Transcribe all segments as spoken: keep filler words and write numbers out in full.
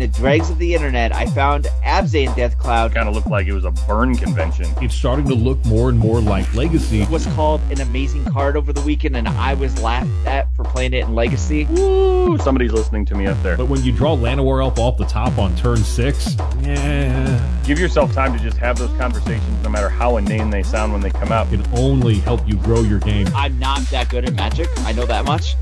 the dregs of the internet, I found Abzan Death Cloud. Kind of looked like it was a burn convention. It's starting to look more and more like Legacy. Was called an amazing card over the weekend, and I was laughed at for playing it in Legacy. Woo! Somebody's listening to me up there. But when you draw Llanowar Elf off the top on turn six, yeah. Give yourself time to just have those conversations, no matter how inane they sound when they come out. It can only help you grow your game. I'm not that good at Magic. I know that much.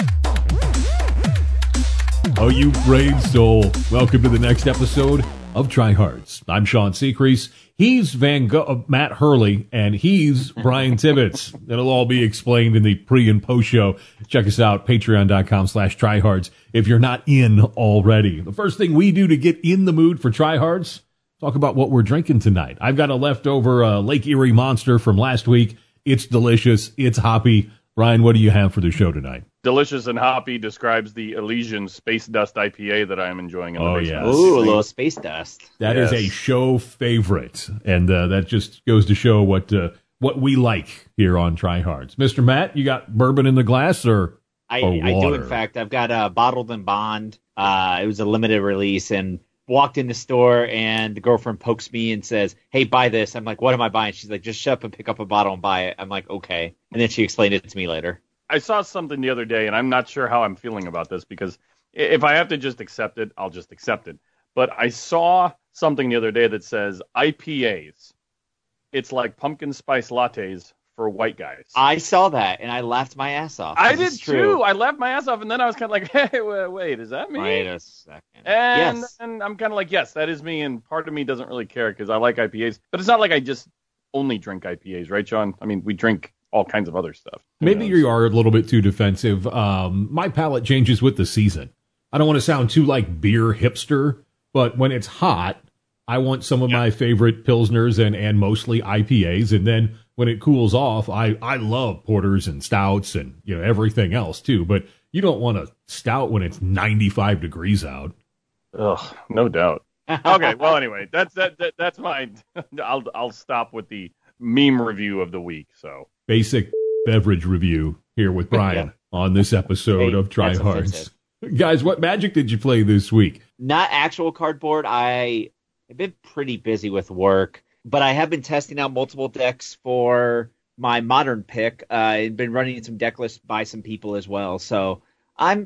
Oh, you brave soul. Welcome to the next episode of Tryhards. I'm Sean Seacrease. He's Van Go- uh, Matt Hurley, and he's Brian Tibbetts. It'll all be explained in the pre and post show. Check us out, patreon.com slash tryhards, if you're not in already. The first thing we do to get in the mood for Tryhards, talk about what we're drinking tonight. I've got a leftover uh, Lake Erie Monster from last week. It's delicious. It's hoppy. Brian, what do you have for the show tonight? Delicious and hoppy describes the Elysian Space Dust I P A that I am enjoying in the Oh, basement. yes. Ooh, a little space dust. That Yes. is a show favorite, and uh, that just goes to show what uh, what we like here on Tryhards. Mister Matt, you got bourbon in the glass or, I, or I do, water? in fact. I've got a Bottled and Bond. Uh, it was a limited release, and walked in the store, and the girlfriend pokes me and says, "Hey, buy this." I'm like, "What am I buying?" She's like, "Just shut up and pick up a bottle and buy it." I'm like, "Okay." And then she explained it to me later. I saw something the other day, and I'm not sure how I'm feeling about this, because if I have to just accept it, I'll just accept it. But I saw something the other day that says I P As. It's like pumpkin spice lattes for white guys. I saw that, and I laughed my ass off. I This did is true. too. I laughed my ass off, and then I was kind of like, hey, wait, wait, is that me? Wait a second. And, yes. and I'm kind of like, yes, that is me, and part of me doesn't really care because I like I P As. But it's not like I just only drink I P As, right, Sean? I mean, we drink all kinds of other stuff. Who Maybe knows? you are a little bit too defensive. Um, my palate changes with the season. I don't want to sound too like beer hipster, but when it's hot, I want some of Yeah. my favorite Pilsners and, and mostly I P As. And then when it cools off, I, I love porters and stouts and, you know, everything else too. But you don't want a stout when it's ninety-five degrees out. Ugh, no doubt. Okay, well, anyway, that's that, that that's my. I'll I'll stop with the meme review of the week. So Basic beverage review here with Brian Yeah. on this episode Hey, of that's Tryhards. offensive. Guys, what Magic did you play this week? Not actual cardboard. I have been pretty busy with work, but I have been testing out multiple decks for my modern pick. Uh, I've been running some deck lists by some people as well, so I'm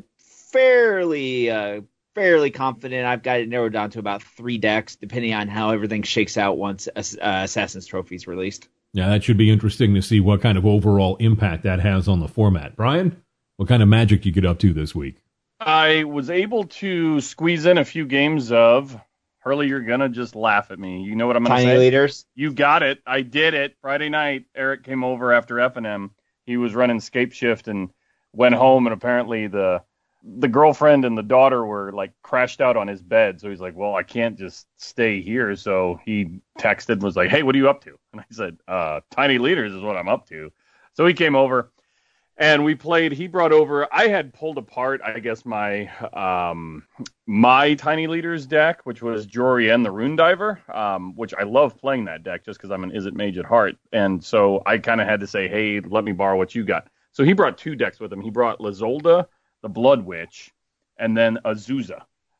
fairly uh, fairly confident. I've got it narrowed down to about three decks, depending on how everything shakes out once uh, Assassin's Trophy is released. Yeah, that should be interesting to see what kind of overall impact that has on the format. Brian, what kind of Magic you get up to this week? I was able to squeeze in a few games of Hurley. You're gonna just laugh at me. You know what I'm gonna Tiny say? leaders. You got it. I did it. Friday night, Eric came over after F and M. He was running Scape Shift and went home, and apparently the the girlfriend and the daughter were like crashed out on his bed. So he's like, well, I can't just stay here. So he texted and was like, hey, what are you up to? And I said, uh, Tiny Leaders is what I'm up to. So he came over and we played. He brought over, I had pulled apart, I guess, my um, my Tiny Leaders deck, which was Jorian the Rune Diver, um, which I love playing that deck just because I'm an Izzet Mage at heart. And so I kind of had to say, hey, let me borrow what you got. So he brought two decks with him. He brought Lizolda, the Blood Witch, and then Azusa.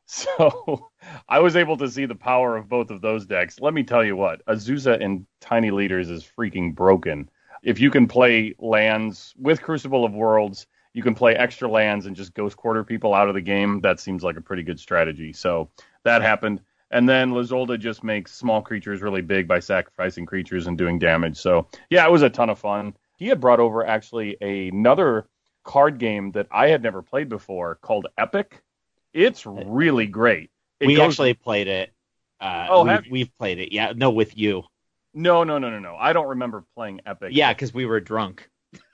So I was able to see the power of both of those decks. Let me tell you what, Azusa in Tiny Leaders is freaking broken. If you can play lands with Crucible of Worlds, you can play extra lands and just Ghost Quarter people out of the game. That seems like a pretty good strategy. So that happened. And then Lizolda just makes small creatures really big by sacrificing creatures and doing damage. So yeah, it was a ton of fun. He had brought over actually another card game that I had never played before called Epic. It's really great. It we goes- actually played it. Uh, Oh, we've, have you? we've played it. Yeah, no, with you. No, no, no, no, no. I don't remember playing Epic. Yeah, because we were drunk.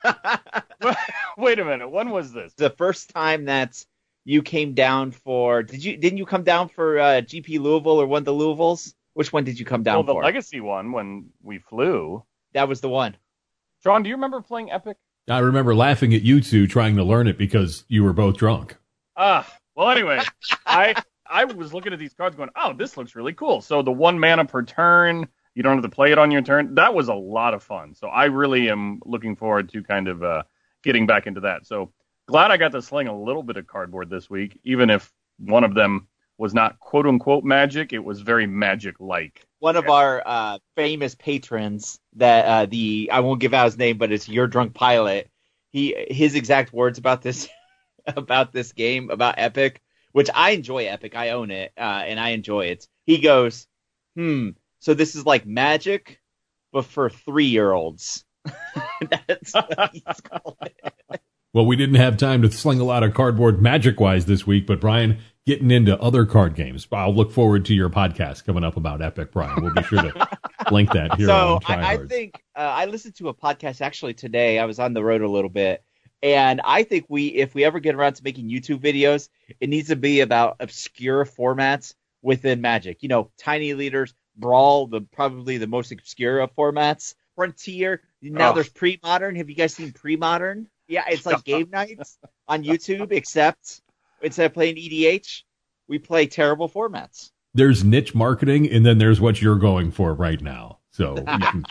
Wait a minute. When was this? The first time that you came down for, did you didn't you come down for uh, G P Louisville or one of the Louisvilles? Which one did you come down Well, the for? Legacy one when we flew. That was the one. Sean, do you remember playing Epic? I remember laughing at you two trying to learn it because you were both drunk. Ah, well, anyway, I I was looking at these cards going, oh, this looks really cool. So the one mana per turn, you don't have to play it on your turn. That was a lot of fun. So I really am looking forward to kind of uh, getting back into that. So glad I got to sling a little bit of cardboard this week, even if one of them was not quote unquote magic. It was very magic like. One of our uh, famous patrons that uh, the I won't give out his name, but it's Your Drunk Pilot. He his exact words about this about this game, about Epic, which I enjoy Epic. I own it, uh, and I enjoy it. He goes, hmm, so this is like Magic, but for three-year-olds. That's what he's calling it. Well, we didn't have time to sling a lot of cardboard Magic-wise this week, but Brian, getting into other card games. I'll look forward to your podcast coming up about Epic, Brian. We'll be sure to link that here so on Tryhards. I, I think uh, I listened to a podcast actually today. I was on the road a little bit. And I think we, if we ever get around to making YouTube videos, it needs to be about obscure formats within Magic. You know, Tiny Leaders, Brawl, the probably the most obscure of formats. Frontier. Now oh. there's pre-modern. Have you guys seen pre-modern? Yeah, it's like game nights on YouTube, except instead of playing E D H, we play terrible formats. There's niche marketing, and then there's what you're going for right now. So, you can...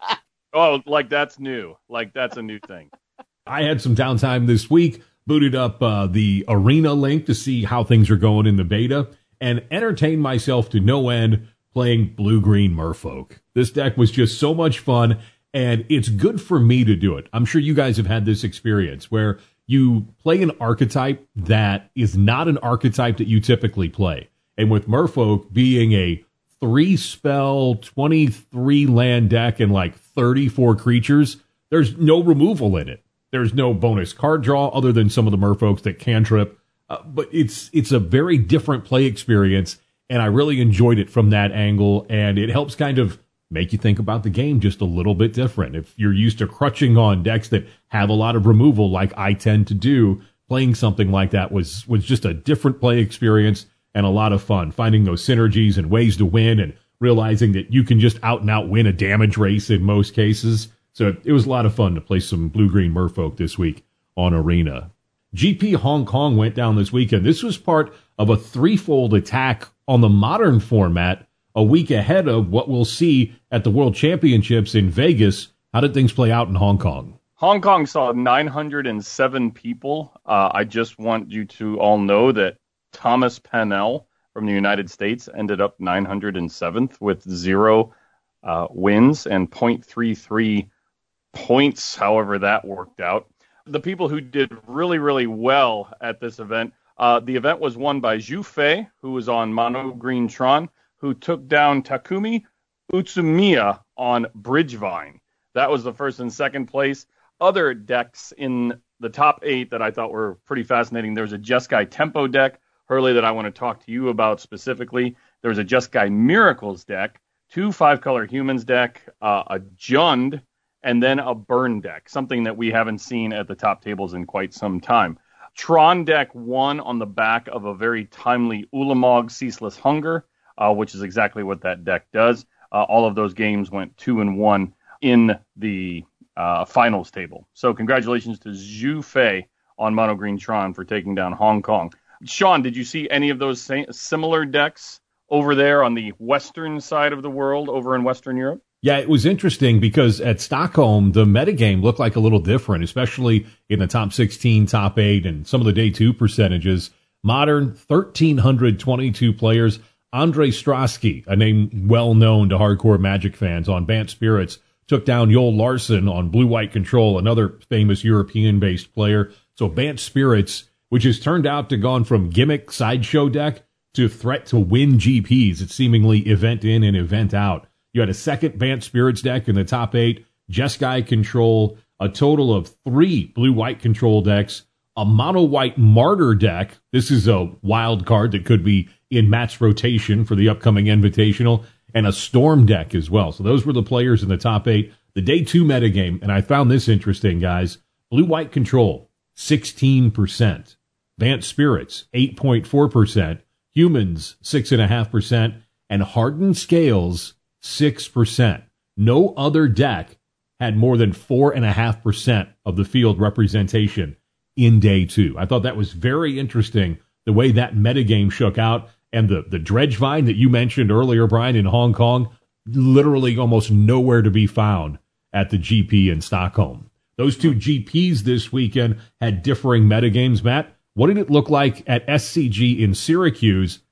oh, like that's new. Like that's a new thing. I had some downtime this week, booted up uh, the Arena link to see how things are going in the beta, and entertained myself to no end playing Blue-Green Merfolk. This deck was just so much fun, and it's good for me to do it. I'm sure you guys have had this experience where you play an archetype that is not an archetype that you typically play. And with Merfolk being a three-spell, twenty-three land deck and like thirty-four creatures, there's no removal in it. There's no bonus card draw other than some of the Merfolks that cantrip. Uh, but it's it's a very different play experience, and I really enjoyed it from that angle, and it helps kind of make you think about the game just a little bit different. If you're used to crutching on decks that have a lot of removal like I tend to do, playing something like that was was just a different play experience and a lot of fun, finding those synergies and ways to win and realizing that you can just out and out win a damage race in most cases. So it was a lot of fun to play some Blue-Green Merfolk this week on Arena. G P Hong Kong went down this weekend. This was part of a threefold attack on the modern format a week ahead of what we'll see at the World Championships in Vegas. How did things play out in Hong Kong? Hong Kong saw nine hundred seven people. Uh, I just want you to all know that Thomas Pannell from the United States ended up nine hundred seventh with zero uh, wins and point three three points, however that worked out. The people who did really, really well at this event, uh, the event was won by Zhu Fei, who was on Mono Green Tron, who took down Takumi Utsumiya on Bridgevine. That was the first and second place. Other decks in the top eight that I thought were pretty fascinating. There was a Jeskai Tempo deck, Hurley, that I want to talk to you about specifically. There was a Jeskai Miracles deck, two five-color humans deck, uh, a Jund, and then a burn deck, something that we haven't seen at the top tables in quite some time. Tron deck won on the back of a very timely Ulamog Ceaseless Hunger, uh, which is exactly what that deck does. Uh, all of those games went two and one in the uh, finals table. So congratulations to Zhu Fei on Mono Green Tron for taking down Hong Kong. Sean, did you see any of those sa- similar decks over there on the western side of the world, over in Western Europe? Yeah, it was interesting because at Stockholm, the metagame looked like a little different, especially in the top sixteen, top eight, and some of the day two percentages. Modern, one thousand three hundred twenty-two players. Andre Strosky, a name well known to hardcore Magic fans on Bant Spirits, took down Joel Larson on Blue-White Control, another famous European-based player. So Bant Spirits, which has turned out to gone from gimmick sideshow deck to threat to win G Ps. It's seemingly event in and event out. You had a second Bant Spirits deck in the top eight, Jeskai Control, a total of three Blue-White Control decks, a Mono-White Martyr deck. This is a wild card that could be in Matt's rotation for the upcoming Invitational, and a Storm deck as well. So those were the players in the top eight. The day two metagame, and I found this interesting, guys. Blue-White Control, sixteen percent. Bant Spirits, eight point four percent. Humans, six point five percent. And Hardened Scales, six percent. No other deck had more than four point five percent of the field representation in day two. I thought that was very interesting, the way that metagame shook out. And the, the Dredgevine that you mentioned earlier, Brian, in Hong Kong, literally almost nowhere to be found at the G P in Stockholm. Those two G Ps this weekend had differing metagames. Matt, what did it look like at S C G in Syracuse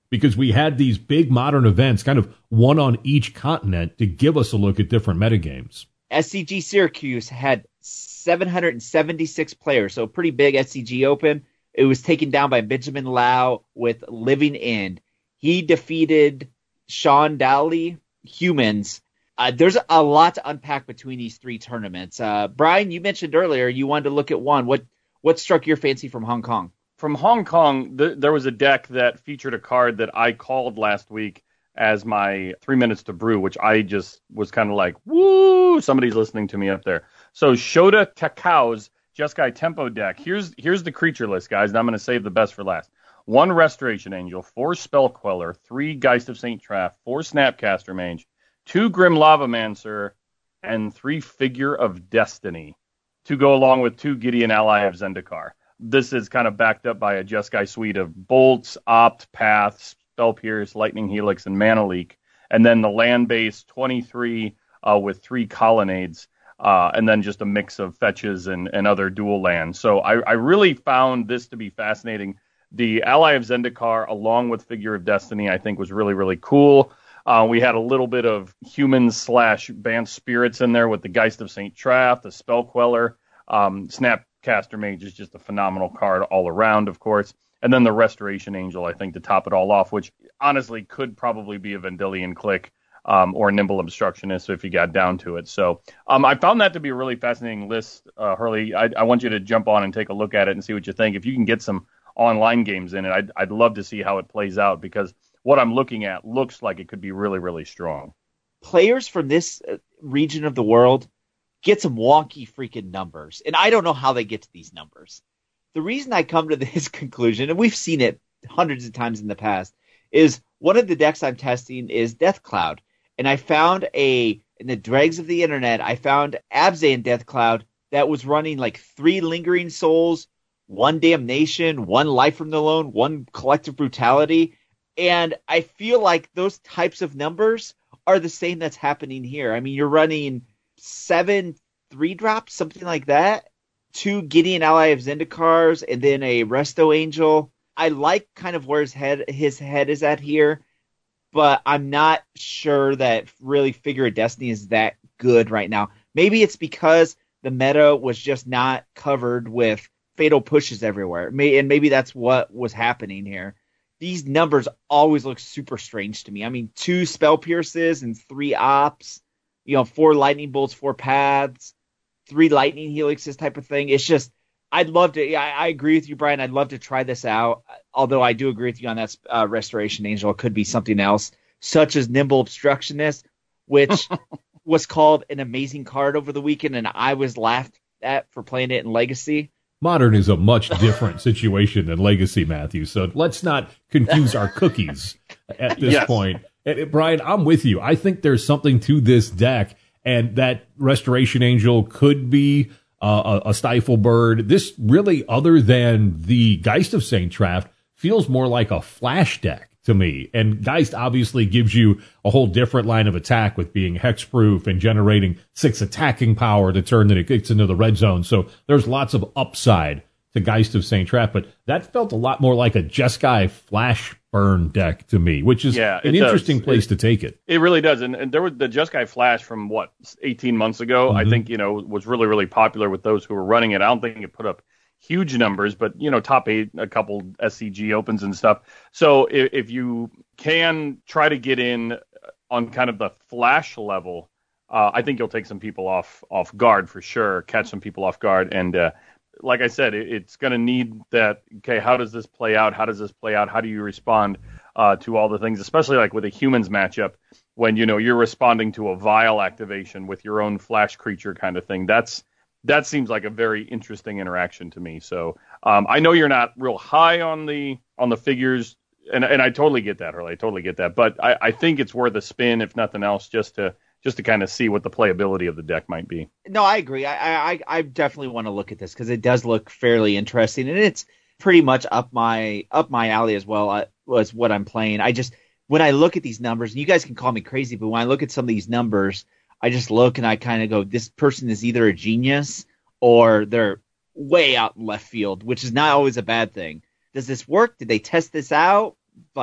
because we had these big modern events, kind of one on each continent, to give us a look at different metagames. S C G Syracuse had seven hundred seventy-six players, so a pretty big S C G Open. It was taken down by Benjamin Lau with Living End. He defeated Sean Dowley, Humans. Uh, there's a lot to unpack between these three tournaments. Uh, Brian, you mentioned earlier you wanted to look at one. What what struck your fancy from Hong Kong? From Hong Kong, th- there was a deck that featured a card that I called last week as my three minutes to brew, which I just was kind of like, woo, somebody's listening to me up there. So Shota Takao's Jeskai Tempo deck. Here's here's the creature list, guys, and I'm going to save the best for last. One Restoration Angel, four Spell Queller, three Geist of Saint Traff, four Snapcaster Mage, two Grim Lavamancer, and three Figure of Destiny to go along with two Gideon Ally of Zendikar. This is kind of backed up by a Jeskai suite of Bolts, Opt, Path, Spell Pierce, Lightning Helix, and Mana Leak. And then the land base twenty-three uh, with three Colonnades. Uh, and then just a mix of fetches and, and other dual lands. So I, I really found this to be fascinating. The Ally of Zendikar, along with Figure of Destiny, I think was really, really cool. Uh, we had a little bit of humans slash Bant Spirits in there with the Geist of Saint Traff, the Spell Queller. Um, Snapcaster Mage is just a phenomenal card all around, of course. And then the Restoration Angel, I think, to top it all off, which honestly could probably be a Vendilion Clique. Um, or Nimble Obstructionist if you got down to it. So um, I found that to be a really fascinating list, uh, Hurley. I, I want you to jump on and take a look at it and see what you think. If you can get some online games in it, I'd, I'd love to see how it plays out, because what I'm looking at looks like it could be really, really strong. Players from this region of the world get some wonky freaking numbers, and I don't know how they get to these numbers. The reason I come to this conclusion, and we've seen it hundreds of times in the past, is one of the decks I'm testing is Death Cloud. And I found a, in the dregs of the internet, I found Abzan Death Cloud that was running like three Lingering Souls, one Damnation, one Life from the Loan, one Collective Brutality. And I feel like those types of numbers are the same that's happening here. I mean, you're running seven three drops, something like that, two Gideon Ally of Zendikars, and then a Resto Angel. I like kind of where his head his head is at here, but I'm not sure that really Figure of Destiny is that good right now. Maybe it's because the meta was just not covered with fatal pushes everywhere. And maybe that's what was happening here. These numbers always look super strange to me. I mean, two Spell Pierces and three Ops, you know, four Lightning Bolts, four Paths, three Lightning Helixes type of thing. It's just, I'd love to, I, I agree with you, Brian. I'd love to try this out. Although I do agree with you on that uh, Restoration Angel. It could be something else, such as Nimble Obstructionist, which was called an amazing card over the weekend, and I was laughed at for playing it in Legacy. Modern is a much different situation than Legacy, Matthew. So let's not confuse our cookies at this yes. point. And, Brian, I'm with you. I think there's something to this deck, and that Restoration Angel could be uh, a, a Stifle Bird. This really, other than the Geist of Saint Traff, feels more like a flash deck to me. And Geist obviously gives you a whole different line of attack with being hexproof and generating six attacking power the turn that it gets into the red zone. So there's lots of upside to Geist of Saint Traff, but that felt a lot more like a Jeskai flash burn deck to me, which is yeah, an interesting does. place it, to take it. It really does. And, and there was the Jeskai flash from what, eighteen months ago, mm-hmm. I think, you know, was really, really popular with those who were running it. I don't think it put up huge numbers, but, you know, top eight, a couple S C G opens and stuff. So if, if you can try to get in on kind of the flash level, uh, I think you'll take some people off off guard for sure, catch some people off guard. And uh, like I said, it, it's going to need that, okay, how does this play out? How does this play out? How do you respond uh, to all the things, especially like with a humans matchup when, you know, you're responding to a Vial activation with your own flash creature kind of thing. That's That seems like a very interesting interaction to me. So um, I know you're not real high on the on the figures, and and I totally get that, Hurley. I totally get that. But I, I think it's worth a spin, if nothing else, just to just to kind of see what the playability of the deck might be. No, I agree. I I, I definitely want to look at this because it does look fairly interesting, and it's pretty much up my up my alley as well. Uh, was what I'm playing. I just when I look at these numbers, and you guys can call me crazy, but when I look at some of these numbers, I just look and I kind of go, this person is either a genius or they're way out in left field, which is not always a bad thing. Does this work? Did they test this out? Like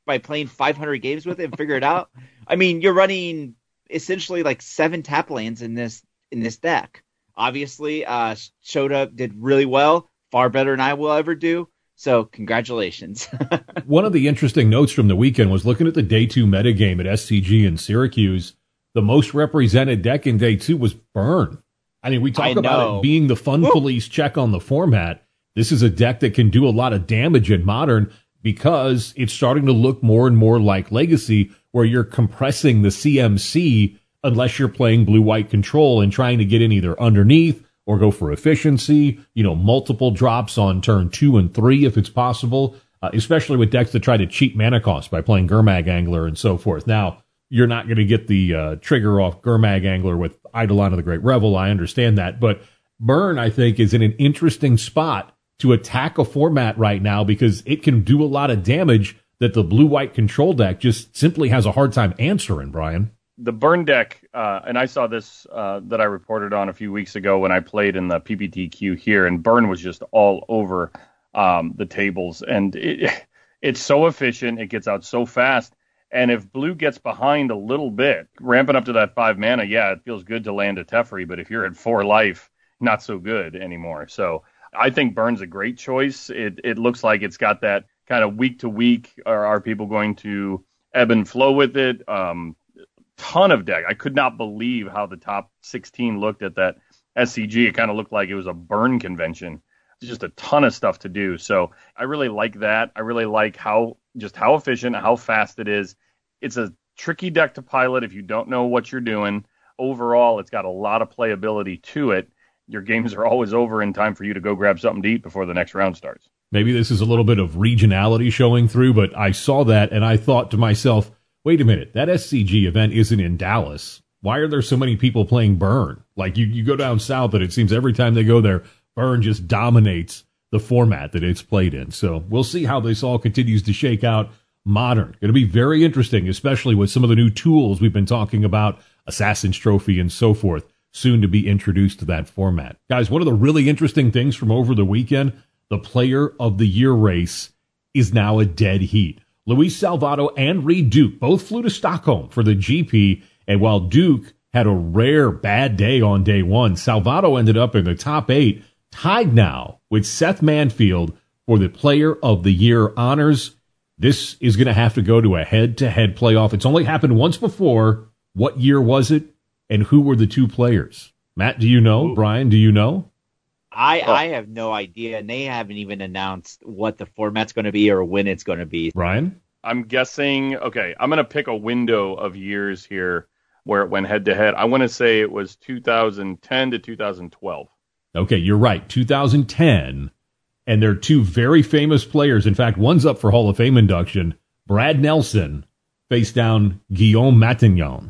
by playing five hundred games with it and figure it out. I mean, you're running essentially like seven tap lands in this in this deck. Obviously, uh, Shota did really well, far better than I will ever do. So congratulations. One of the interesting notes from the weekend was looking at the day two metagame at S C G in Syracuse. The most represented deck in day two was Burn. I mean, we talk I about know. it being the fun Woo. police check on the format. This is a deck that can do a lot of damage in Modern because it's starting to look more and more like Legacy, where you're compressing the C M C unless you're playing blue-white control and trying to get in either underneath or go for efficiency, you know, multiple drops on turn two and three if it's possible, uh, especially with decks that try to cheat mana cost by playing Gurmag Angler and so forth. Now, you're not going to get the uh, trigger off Gurmag Angler with Eidolon of the Great Revel. I understand that. But Burn, I think, is in an interesting spot to attack a format right now because it can do a lot of damage that the blue-white control deck just simply has a hard time answering, Brian. The Burn deck, uh, and I saw this uh, that I reported on a few weeks ago when I played in the P P T Q here, and Burn was just all over um, the tables. And it, it's so efficient. It gets out so fast. And if blue gets behind a little bit, ramping up to that five mana, yeah, it feels good to land a Teferi. But if you're at four life, not so good anymore. So I think Burn's a great choice. It it looks like it's got that kind of week to week. Are, are people going to ebb and flow with it? Um, ton of deck. I could not believe how the top sixteen looked at that S C G. It kind of looked like it was a Burn convention. It's just a ton of stuff to do. So I really like that. I really like how just how efficient, how fast it is. It's a tricky deck to pilot if you don't know what you're doing. Overall, it's got a lot of playability to it. Your games are always over in time for you to go grab something to eat before the next round starts. Maybe this is a little bit of regionality showing through, but I saw that and I thought to myself, wait a minute, that S C G event isn't in Dallas. Why are there so many people playing Burn? Like, you, you go down south and it seems every time they go there, Burn just dominates the format that it's played in. So we'll see how this all continues to shake out. Modern. Going to be very interesting, especially with some of the new tools we've been talking about, Assassin's Trophy and so forth, soon to be introduced to that format. Guys, one of the really interesting things from over the weekend, the Player of the Year race is now a dead heat. Luis Salvato and Reed Duke both flew to Stockholm for the G P, and while Duke had a rare bad day on day one, Salvato ended up in the top eight, tied now with Seth Manfield for the Player of the Year honors. This is going to have to go to a head-to-head playoff. It's only happened once before. What year was it, and who were the two players? Matt, do you know? Ooh. Brian, do you know? I, oh. I have no idea, and they haven't even announced what the format's going to be or when it's going to be. Brian? I'm guessing, okay, I'm going to pick a window of years here where it went head-to-head. I want to say it was two thousand ten to two thousand twelve. Okay, you're right, two thousand ten. And they're two very famous players. In fact, one's up for Hall of Fame induction. Brad Nelson faced down Guillaume Matignon.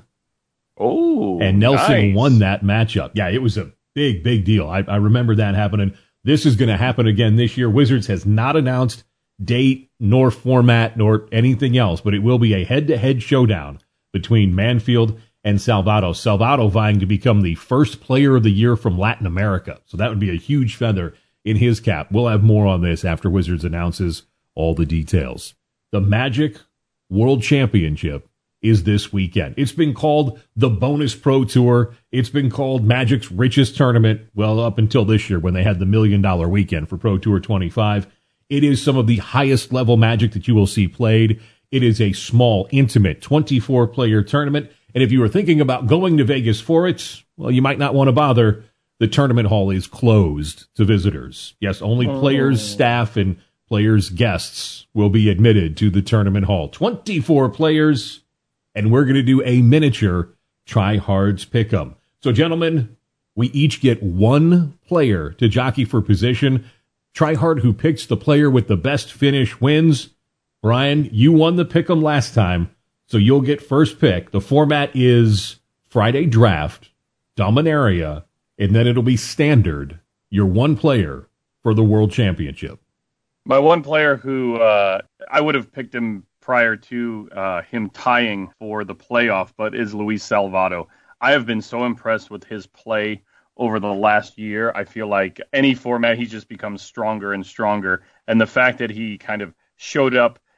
Oh, and Nelson nice. won that matchup. Yeah, it was a big, big deal. I, I remember that happening. This is going to happen again this year. Wizards has not announced date, nor format, nor anything else, but it will be a head-to-head showdown between Manfield and Salvato. Salvato vying to become the first player of the year from Latin America. So that would be a huge feather in his cap. We'll have more on this after Wizards announces all the details. The Magic World Championship is this weekend. It's been called the Bonus Pro Tour. It's been called Magic's richest tournament, well, up until this year when they had the million dollar weekend for Pro Tour twenty-five. It is some of the highest level Magic that you will see played. It is a small, intimate, twenty-four player tournament. And if you were thinking about going to Vegas for it, well, you might not want to bother. The tournament hall is closed to visitors. Yes, only oh. players, staff, and players' guests will be admitted to the tournament hall. twenty-four players, and we're going to do a miniature try-hards pick-em. So, gentlemen, we each get one player to jockey for position. Try-hard who picks the player with the best finish wins. Brian, you won the pick-em last time, so you'll get first pick. The format is Friday draft, Dominaria, and then it'll be standard, your one player for the World Championship. My one player who uh, I would have picked him prior to uh, him tying for the playoff, but is Luis Salvato. I have been so impressed with his play over the last year. I feel like any format, he's just become stronger and stronger. And the fact that he kind of showed up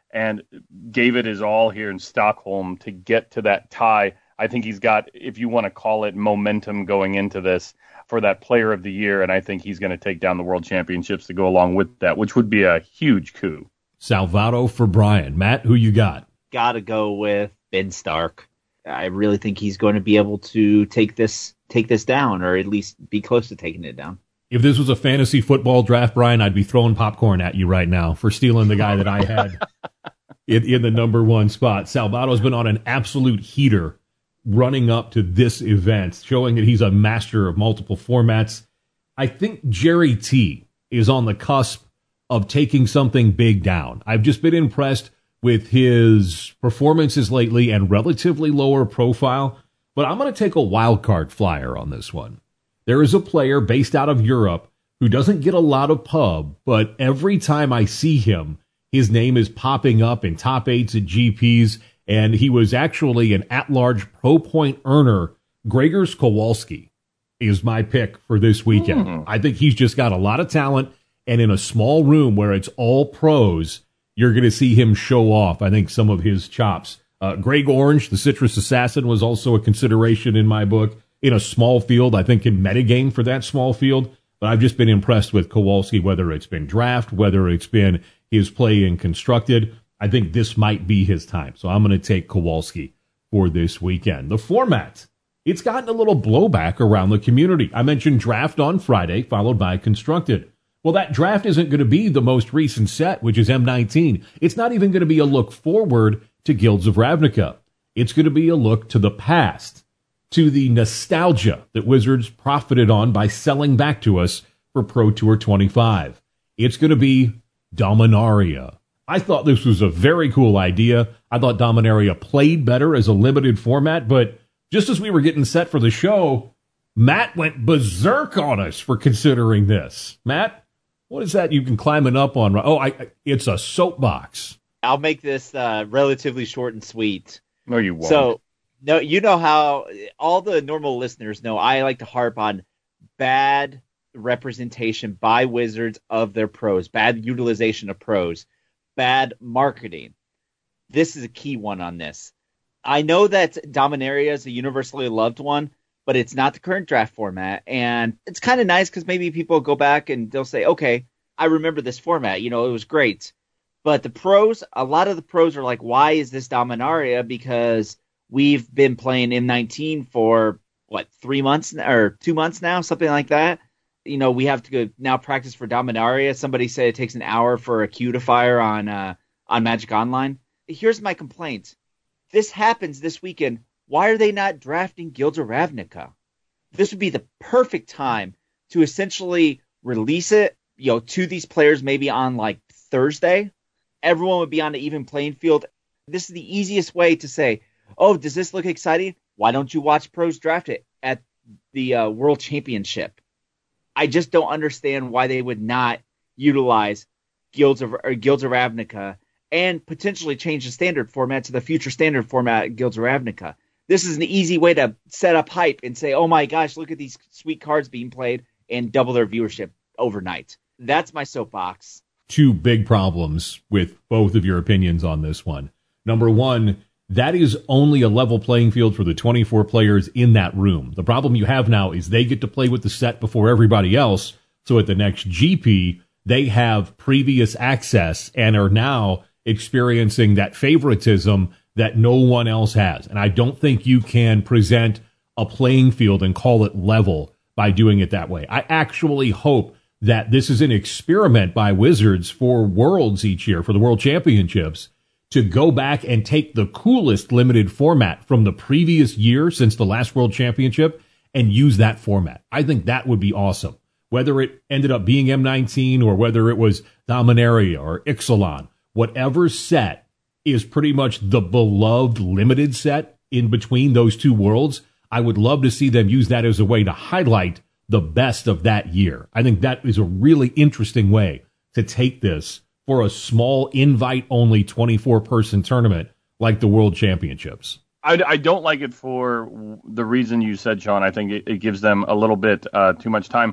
and gave it his all here in Stockholm to get to that tie. I think he's got, if you want to call it, momentum going into this for that player of the year, and I think he's going to take down the world championships to go along with that, which would be a huge coup. Salvato for Brian. Matt, who you got? Gotta go with Ben Stark. I really think he's going to be able to take this take this down, or at least be close to taking it down. If this was a fantasy football draft, Brian, I'd be throwing popcorn at you right now for stealing the guy that I had in, in the number one spot. Salvato's been on an absolute heater running up to this event, showing that he's a master of multiple formats. I think Jerry T is on the cusp of taking something big down. I've just been impressed with his performances lately and relatively lower profile, but I'm going to take a wild card flyer on this one. There is a player based out of Europe who doesn't get a lot of pub, but every time I see him, his name is popping up in top eights at G Ps, and he was actually an at-large pro point earner. Gregors Kowalski is my pick for this weekend. Mm. I think he's just got a lot of talent, and in a small room where it's all pros, you're going to see him show off, I think, some of his chops. Uh, Greg Orange, the Citrus Assassin, was also a consideration in my book. In a small field, I think can metagame for that small field. But I've just been impressed with Kowalski, whether it's been draft, whether it's been his play in constructed. I think this might be his time. So I'm going to take Kowalski for this weekend. The format, it's gotten a little blowback around the community. I mentioned draft on Friday, followed by constructed. Well, that draft isn't going to be the most recent set, which is M nineteen. It's not even going to be a look forward to Guilds of Ravnica. It's going to be a look to the past, to the nostalgia that Wizards profited on by selling back to us for Pro Tour twenty-five. It's going to be Dominaria. I thought this was a very cool idea. I thought Dominaria played better as a limited format, but just as we were getting set for the show, Matt went berserk on us for considering this. Matt, what is that you've been climbing up on? Oh, I, I it's a soapbox. I'll make this uh, relatively short and sweet. No, you won't. So, no, you know how all the normal listeners know I like to harp on bad representation by Wizards of their pros, bad utilization of pros, bad marketing. This is a key one on this. I know that Dominaria is a universally loved one, but it's not the current draft format. And it's kind of nice because maybe people go back and they'll say, okay, I remember this format. You know, it was great. But the pros, a lot of the pros are like, why is this Dominaria? Because we've been playing M nineteen for, what, three months or two months now, something like that. You know, we have to go now practice for Dominaria. Somebody said it takes an hour for a queue to fire on uh, on Magic Online. Here's my complaint. This happens this weekend. Why are they not drafting Guilds of Ravnica? This would be the perfect time to essentially release it, you know, to these players maybe on like Thursday. Everyone would be on an even playing field. This is the easiest way to say, oh, does this look exciting? Why don't you watch pros draft it at the uh, World Championship? I just don't understand why they would not utilize Guilds of or Guilds of Ravnica and potentially change the standard format to the future standard format Guilds of Ravnica. This is an easy way to set up hype and say, oh my gosh, look at these sweet cards being played and double their viewership overnight. That's my soapbox. Two big problems with both of your opinions on this one. Number one, that is only a level playing field for the twenty-four players in that room. The problem you have now is they get to play with the set before everybody else. So at the next G P, they have previous access and are now experiencing that favoritism that no one else has. And I don't think you can present a playing field and call it level by doing it that way. I actually hope that this is an experiment by Wizards for Worlds each year, for the World Championships, to go back and take the coolest limited format from the previous year since the last World Championship and use that format. I think that would be awesome. Whether it ended up being M nineteen or whether it was Dominaria or Ixalan, whatever set is pretty much the beloved limited set in between those two worlds, I would love to see them use that as a way to highlight the best of that year. I think that is a really interesting way to take this for a small invite-only twenty-four person tournament like the World Championships. I, I don't like it for the reason you said, Sean. I think it, it gives them a little bit uh, too much time.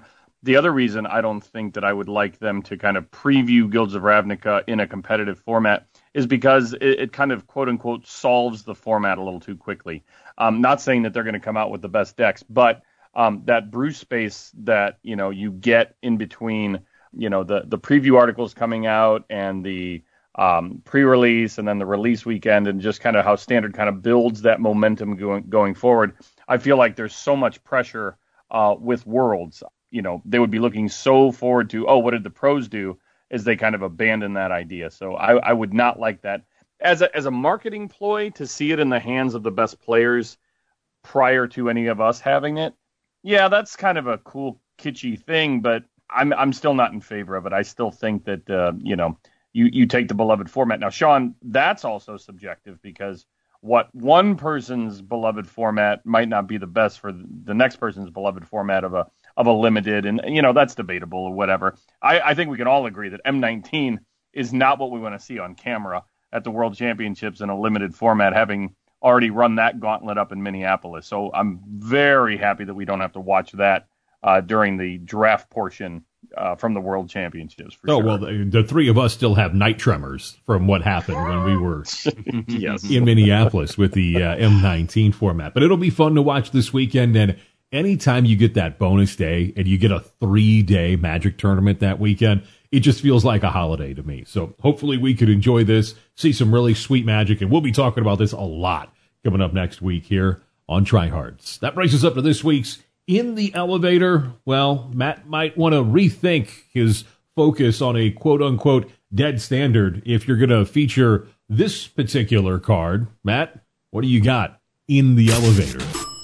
The other reason I don't think that I would like them to kind of preview Guilds of Ravnica in a competitive format is because it, it kind of, quote unquote, solves the format a little too quickly. I'm not saying that they're going to come out with the best decks, but um, that brew space that, you know, you get in between, you know, the, the preview articles coming out and the um, pre-release and then the release weekend, and just kind of how Standard kind of builds that momentum going, going forward. I feel like there's so much pressure uh, with Worlds. You know, they would be looking so forward to, oh, what did the pros do, as they kind of abandon that idea. So I, I would not like that as a, as a marketing ploy to see it in the hands of the best players prior to any of us having it. Yeah, that's kind of a cool, kitschy thing, but I'm I'm still not in favor of it. I still think that, uh, you know, you, you take the beloved format. Now, Sean, that's also subjective, because what one person's beloved format might not be the best for the next person's beloved format of a of a limited, and, you know, that's debatable or whatever. I, I think we can all agree that M nineteen is not what we want to see on camera at the World Championships in a limited format, having already run that gauntlet up in Minneapolis. So I'm very happy that we don't have to watch that uh, during the draft portion uh, from the World Championships. For oh, sure. well, the, the three of us still have night tremors from what happened when we were yes. in Minneapolis with the uh, M nineteen format. But it'll be fun to watch this weekend, and anytime you get that bonus day and you get a three-day Magic tournament that weekend, it just feels like a holiday to me. So hopefully we could enjoy this, see some really sweet Magic, and we'll be talking about this a lot coming up next week here on Tryhards. That brings us up to this week's In the Elevator. Well, Matt might want to rethink his focus on a quote-unquote dead standard if you're going to feature this particular card. Matt, what do you got in the elevator?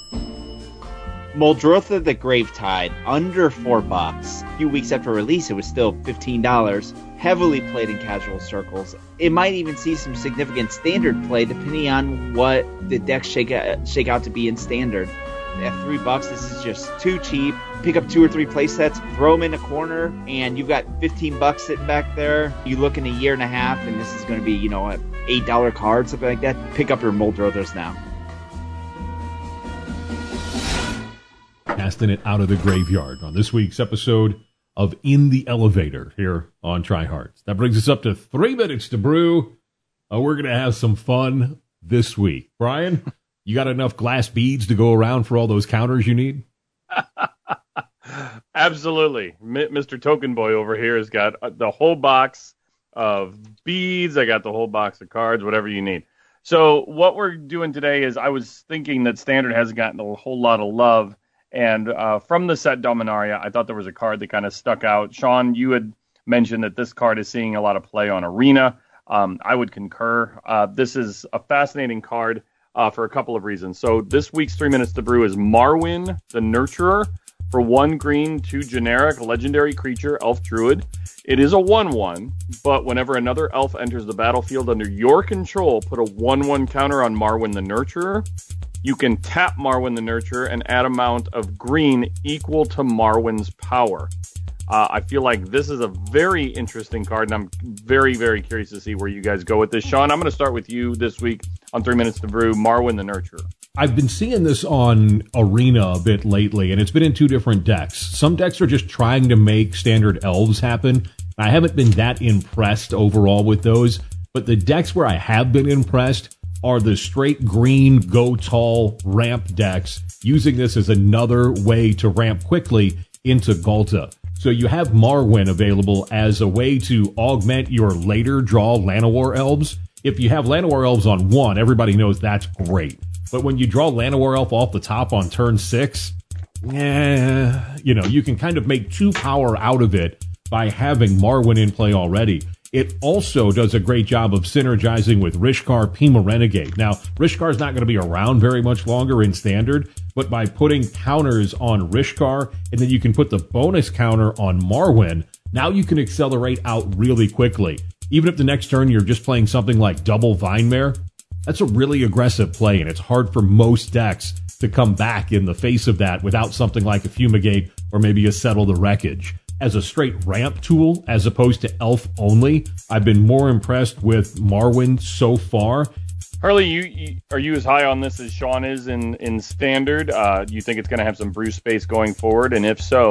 Muldrotha the Gravetide, under four bucks. A few weeks after release, it was still fifteen dollars. Heavily played in casual circles. It might even see some significant standard play, depending on what the decks shake out, shake out to be in standard. At three bucks, this is just too cheap. Pick up two or three play sets, throw them in a corner, and you've got fifteen bucks sitting back there. You look in a year and a half, and this is going to be, you know, an eight dollar card, something like that. Pick up your Muldrothas now. Casting it out of the graveyard on this week's episode of In the Elevator here on Tryhards. That brings us up to three minutes to brew. Uh, we're going to have some fun this week. Brian, you got enough glass beads to go around for all those counters you need? Absolutely. M- Mister Token Boy over here has got the whole box of beads. I got the whole box of cards, whatever you need. So what we're doing today is, I was thinking that Standard hasn't gotten a whole lot of love. And uh, from the set Dominaria, I thought there was a card that kind of stuck out. Sean, you had mentioned that this card is seeing a lot of play on Arena. Um, I would concur. Uh, this is a fascinating card uh, for a couple of reasons. So this week's Three Minutes to Brew is Marwyn the Nurturer for one green, two generic, legendary creature, Elf Druid. It is a one one, but whenever another elf enters the battlefield under your control, put a one one counter on Marwyn the Nurturer. You can tap Marwyn the Nurturer and add amount of green equal to Marwyn's power. Uh, I feel like this is a very interesting card, and I'm very, very curious to see where you guys go with this. Sean, I'm going to start with you this week on Three Minutes to Brew, Marwyn the Nurturer. I've been seeing this on Arena a bit lately, and it's been in two different decks. Some decks are just trying to make standard elves happen. I haven't been that impressed overall with those, but the decks where I have been impressed are the straight green, go tall ramp decks, using this as another way to ramp quickly into Ghalta. So you have Marwyn available as a way to augment your later draw Llanowar elves. If you have Llanowar elves on one, everybody knows that's great. But when you draw Llanowar elf off the top on turn six, eh, you know, you can kind of make two power out of it by having Marwyn in play already. It also does a great job of synergizing with Rishkar Peema Renegade. Now, Rishkar's not going to be around very much longer in Standard, but by putting counters on Rishkar, and then you can put the bonus counter on Marwyn, now you can accelerate out really quickly. Even if the next turn you're just playing something like double Vinemare, that's a really aggressive play, and it's hard for most decks to come back in the face of that without something like a Fumigate or maybe a Settle the Wreckage. As a straight ramp tool, as opposed to elf only, I've been more impressed with Marwyn so far. Hurley, you, you are you as high on this as Sean is in, in Standard? Uh, do you think it's going to have some brew space going forward? And if so,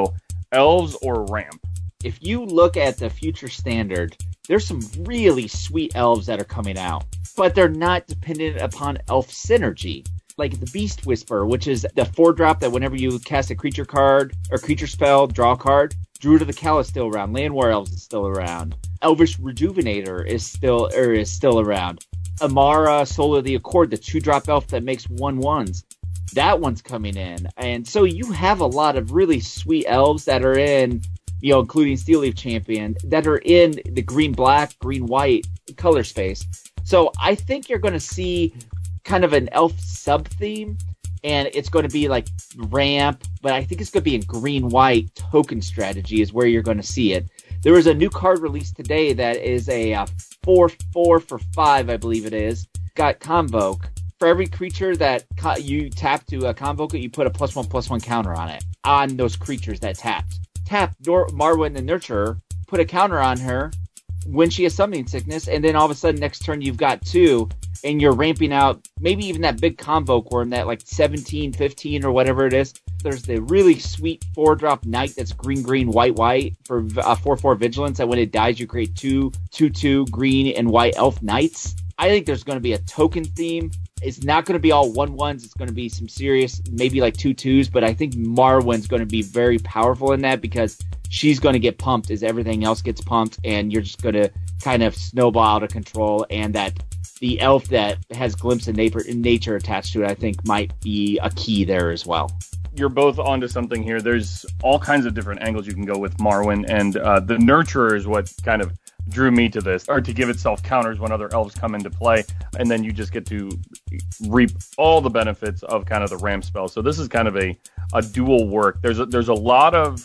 elves or ramp? If you look at the future standard, there's some really sweet elves that are coming out, but they're not dependent upon elf synergy. Like the Beast Whisperer, which is the four drop that whenever you cast a creature card or creature spell, draw a card. Druid of the Cal is still around. Land War Elves is still around. Elvish Rejuvenator is still or is still around. Amara, Soul of the Accord, the two drop elf that makes one ones. That one's coming in. And so you have a lot of really sweet elves that are in, you know, including Steel Leaf Champion, that are in the green black, green white color space. So I think you're going to see kind of an elf sub theme, and it's going to be like ramp, but I think it's going to be in green white token strategy is where you're going to see it. There was a new card released today that is a uh, four four for five, I believe it is. Got Convoke. For every creature that co- you tap to uh, Convoke it, you put a plus one plus one counter on it, on those creatures that tapped. Tap Dor- Marwyn the Nurturer, put a counter on her when she has summoning sickness, and then all of a sudden next turn you've got two, and you're ramping out maybe even that big Convoke worm, that like seventeen, fifteen or whatever it is. There's the really sweet four drop Knight that's green, green, white, white for uh, four four Vigilance, that when it dies you create two, two, two green and white elf knights. I think there's going to be a token theme. It's not going to be all one ones. It's going to be some serious, maybe like two twos, but I think Marwyn's going to be very powerful in that because she's going to get pumped as everything else gets pumped, and you're just going to kind of snowball out of control. And that the elf that has Glimpse of nature, nature attached to it, I think might be a key there as well. You're both onto something here. There's all kinds of different angles you can go with Marwyn, and uh, the Nurturer is what kind of drew me to this, or to give itself counters when other elves come into play, and then you just get to reap all the benefits of kind of the ramp spell. So this is kind of a, a dual work. There's a, there's a lot of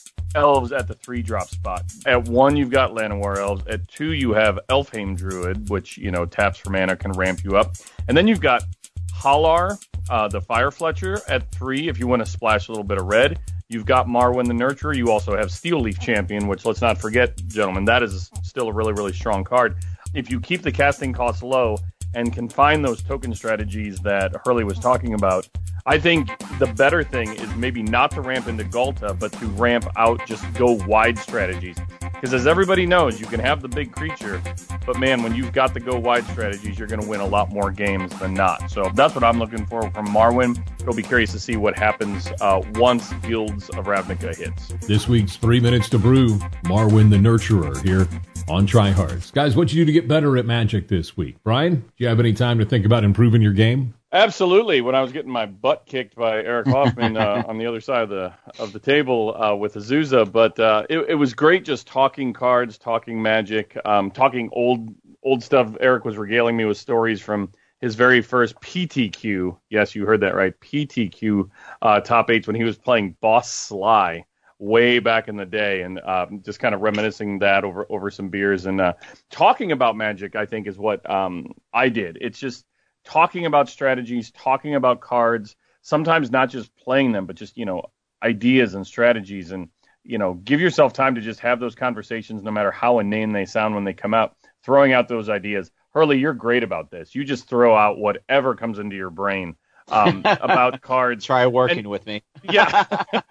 elves at the three drop spot. At one, you've got Llanowar elves. At two, you have Elfheim Druid, which, you know, taps for mana, can ramp you up. And then you've got Halar, uh, the Fire Fletcher at three, if you want to splash a little bit of red. You've got Marwyn the Nurturer. You also have Steel Leaf Champion, which, let's not forget, gentlemen, that is still a really, really strong card. If you keep the casting costs low and can find those token strategies that Hurley was talking about, I think the better thing is maybe not to ramp into Ghalta, but to ramp out, just go wide strategies. Because as everybody knows, you can have the big creature, but man, when you've got the go wide strategies, you're going to win a lot more games than not. So that's what I'm looking for from Marwyn. We'll be curious to see what happens uh, once Guilds of Ravnica hits. This week's Three Minutes to Brew, Marwyn the Nurturer here on Tryhards. Guys, what'd you do to get better at Magic this week? Brian, do you have any time to think about improving your game? Absolutely. When I was getting my butt kicked by Eric Hoffman uh, on the other side of the of the table uh, with Azusa, but uh, it, it was great just talking cards, talking Magic, um, talking old old stuff. Eric was regaling me with stories from his very first P T Q. Yes, you heard that right, P T Q uh, top eights when he was playing Boss Sly way back in the day, and uh, just kind of reminiscing that over over some beers and uh, talking about Magic. I think is what um, I did. It's just talking about strategies, talking about cards, sometimes not just playing them, but just, you know, ideas and strategies, and, you know, give yourself time to just have those conversations, no matter how inane they sound when they come out, throwing out those ideas. Hurley, you're great about this. You just throw out whatever comes into your brain um, about cards. Try working and, with me. Yeah.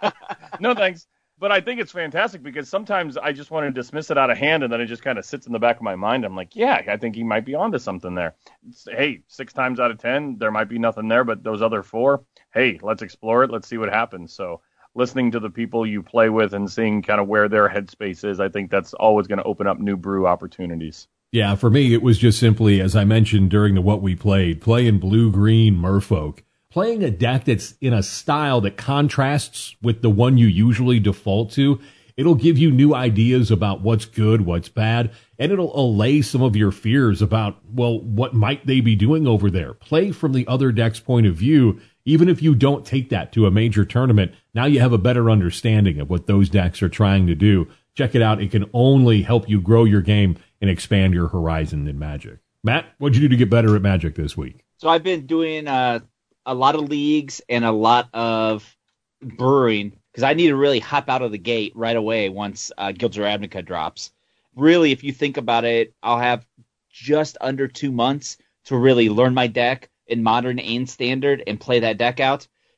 No, thanks. But I think it's fantastic because sometimes I just want to dismiss it out of hand, and then it just kind of sits in the back of my mind. I'm like, yeah, I think he might be onto something there. It's, hey, six times out of ten, there might be nothing there, but those other four, hey, let's explore it. Let's see what happens. So listening to the people you play with and seeing kind of where their headspace is, I think that's always going to open up new brew opportunities. Yeah, for me, it was just simply, as I mentioned during the What We Played, playing blue-green Merfolk. Playing a deck that's in a style that contrasts with the one you usually default to, it'll give you new ideas about what's good, what's bad, and it'll allay some of your fears about, well, what might they be doing over there? Play from the other deck's point of view. Even if you don't take that to a major tournament, now you have a better understanding of what those decks are trying to do. Check it out. It can only help you grow your game and expand your horizon in Magic. Matt, what'd you do to get better at Magic this week? So I've been doing uh, a lot of leagues and a lot of brewing because I need to really hop out of the gate right away once uh, Guilds of Ravnica drops. Really, if you think about it, I'll have just under two months to really learn my deck in Modern and Standard and play that deck out.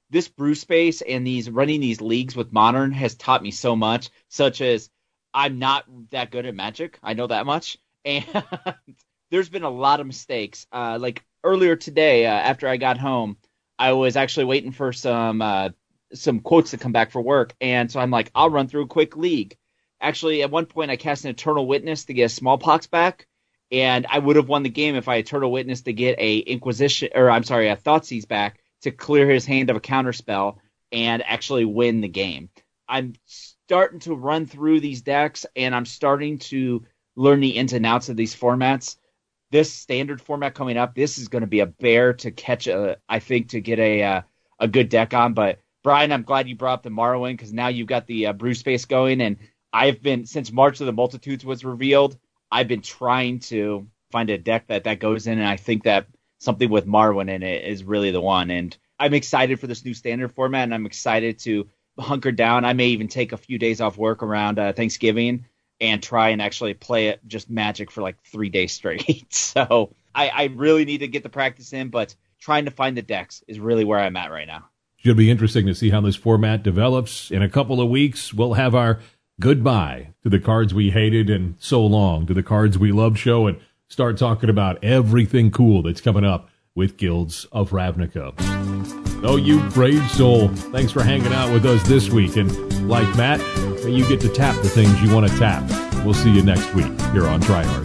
this brew space and these running these leagues with Modern has taught me so much, such as I'm not that good at Magic. I know that much. And there's been a lot of mistakes. Uh, like earlier today, uh, after I got home, I was actually waiting for some uh, some quotes to come back for work. And so I'm like, I'll run through a quick league. Actually, at one point, I cast an Eternal Witness to get a Smallpox back. And I would have won the game if I had Eternal Witness to get a Inquisition, or I'm sorry, a Thoughtseize back to clear his hand of a counterspell and actually win the game. I'm starting to run through these decks, and I'm starting to learn the ins and outs of these formats. This standard format coming up, this is going to be a bear to catch, a, I think, to get a uh, a good deck on. But, Brian, I'm glad you brought up the Morrowind, because now you've got the uh, brew space going, and I've been, since March of the Multitudes was revealed, I've been trying to find a deck that that goes in, and I think that something with Morrowind in it is really the one. And I'm excited for this new standard format, and I'm excited to hunker down. I may even take a few days off work around uh, Thanksgiving and try and actually play it just Magic for like three days straight. So I, I really need to get the practice in, but trying to find the decks is really where I'm at right now. Should be interesting to see how this format develops. In a couple of weeks, we'll have our goodbye to the cards we hated and so long to the cards we loved show and start talking about everything cool that's coming up with Guilds of Ravnica. Oh, you brave soul. Thanks for hanging out with us this week. And like Matt, you get to tap the things you want to tap. We'll see you next week here on Tryhards.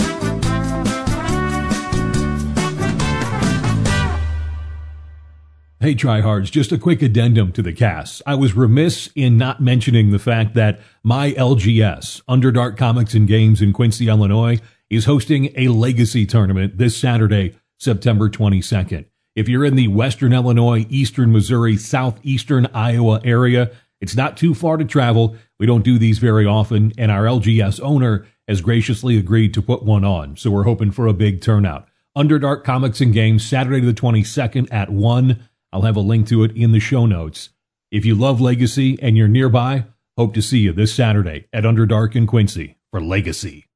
Hey, Tryhards, just a quick addendum to the cast. I was remiss in not mentioning the fact that my L G S, Underdark Comics and Games in Quincy, Illinois, is hosting a Legacy tournament this Saturday, September twenty-second. If you're in the Western Illinois, Eastern Missouri, Southeastern Iowa area, it's not too far to travel. We don't do these very often, and our L G S owner has graciously agreed to put one on, so we're hoping for a big turnout. Underdark Comics and Games, Saturday the twenty-second at one. I'll have a link to it in the show notes. If you love Legacy and you're nearby, hope to see you this Saturday at Underdark in Quincy for Legacy.